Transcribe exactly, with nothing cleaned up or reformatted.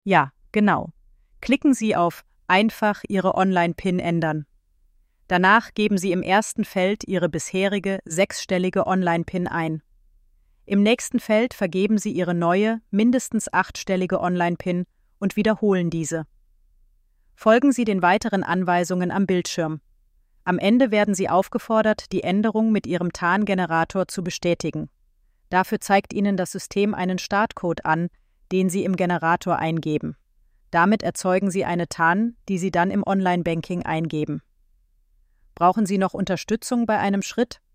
Ja, genau. Klicken Sie auf „Einfach Ihre Online-PIN ändern“. Danach geben Sie im ersten Feld Ihre bisherige sechsstellige Online-PIN ein. Im nächsten Feld vergeben Sie Ihre neue, mindestens achtstellige Online-PIN und wiederholen diese. Folgen Sie den weiteren Anweisungen am Bildschirm. Am Ende werden Sie aufgefordert, die Änderung mit Ihrem Tarngenerator zu bestätigen. Dafür zeigt Ihnen das System einen Startcode an, den Sie im Generator eingeben. Damit erzeugen Sie eine TAN, die Sie dann im Online-Banking eingeben. Brauchen Sie noch Unterstützung bei einem Schritt?